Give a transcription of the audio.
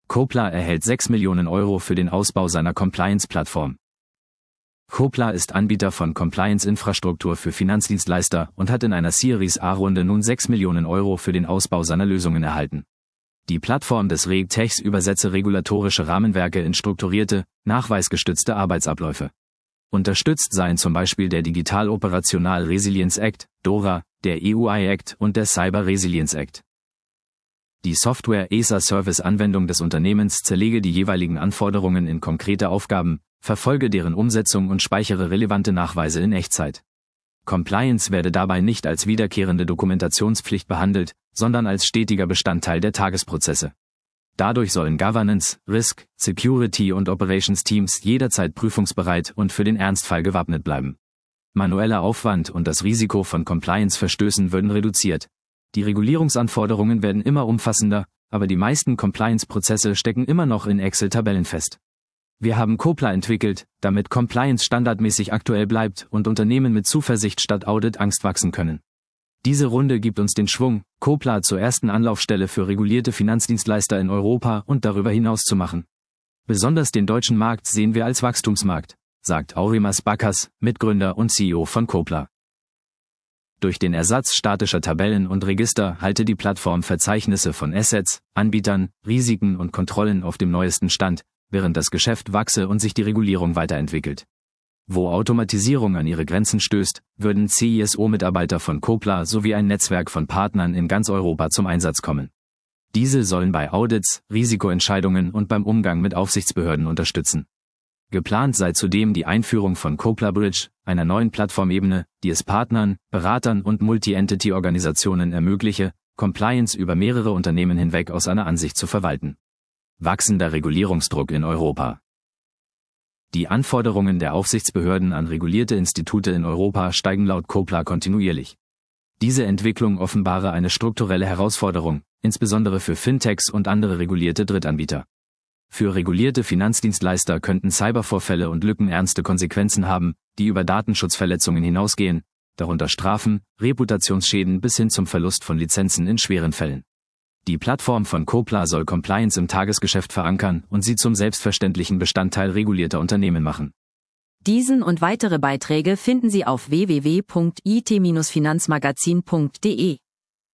Copla erhält 6 Millionen Euro für den Ausbau seiner Compliance-Plattform. Copla ist Anbieter von Compliance-Infrastruktur für Finanzdienstleister und hat in einer Series A-Runde nun 6 Millionen Euro für den Ausbau seiner Lösungen erhalten. Die Plattform des RegTechs übersetze regulatorische Rahmenwerke in strukturierte, nachweisgestützte Arbeitsabläufe. Unterstützt seien zum Beispiel der Digital Operational Resilience Act, DORA, der EU-AI-Act und der Cyber Resilience Act. Die Software-as-a-Service-Anwendung des Unternehmens zerlege die jeweiligen Anforderungen in konkrete Aufgaben, verfolge deren Umsetzung und speichere relevante Nachweise in Echtzeit. Compliance werde dabei nicht als wiederkehrende Dokumentationspflicht behandelt, sondern als stetiger Bestandteil der Tagesprozesse. Dadurch sollen Governance, Risk, Security und Operations Teams jederzeit prüfungsbereit und für den Ernstfall gewappnet bleiben. Manueller Aufwand und das Risiko von Compliance-Verstößen würden reduziert. Die Regulierungsanforderungen werden immer umfassender, aber die meisten Compliance-Prozesse stecken immer noch in Excel-Tabellen fest. Wir haben Copla entwickelt, damit Compliance standardmäßig aktuell bleibt und Unternehmen mit Zuversicht statt Audit-Angst wachsen können. Diese Runde gibt uns den Schwung, Copla zur ersten Anlaufstelle für regulierte Finanzdienstleister in Europa und darüber hinaus zu machen. Besonders den deutschen Markt sehen wir als Wachstumsmarkt, sagt Aurimas Bakas, Mitgründer und CEO von Copla. Durch den Ersatz statischer Tabellen und Register halte die Plattform Verzeichnisse von Assets, Anbietern, Risiken und Kontrollen auf dem neuesten Stand, während das Geschäft wachse und sich die Regulierung weiterentwickelt. Wo Automatisierung an ihre Grenzen stößt, würden CISO-Mitarbeiter von Copla sowie ein Netzwerk von Partnern in ganz Europa zum Einsatz kommen. Diese sollen bei Audits, Risikoentscheidungen und beim Umgang mit Aufsichtsbehörden unterstützen. Geplant sei zudem die Einführung von Copla Bridge, einer neuen Plattformebene, die es Partnern, Beratern und Multi-Entity-Organisationen ermögliche, Compliance über mehrere Unternehmen hinweg aus einer Ansicht zu verwalten. Wachsender Regulierungsdruck in Europa. Die Anforderungen der Aufsichtsbehörden an regulierte Institute in Europa steigen laut Copla kontinuierlich. Diese Entwicklung offenbare eine strukturelle Herausforderung, insbesondere für Fintechs und andere regulierte Drittanbieter. Für regulierte Finanzdienstleister könnten Cybervorfälle und Lücken ernste Konsequenzen haben, die über Datenschutzverletzungen hinausgehen, darunter Strafen, Reputationsschäden bis hin zum Verlust von Lizenzen in schweren Fällen. Die Plattform von Copla soll Compliance im Tagesgeschäft verankern und sie zum selbstverständlichen Bestandteil regulierter Unternehmen machen. Diesen und weitere Beiträge finden Sie auf www.it-finanzmagazin.de.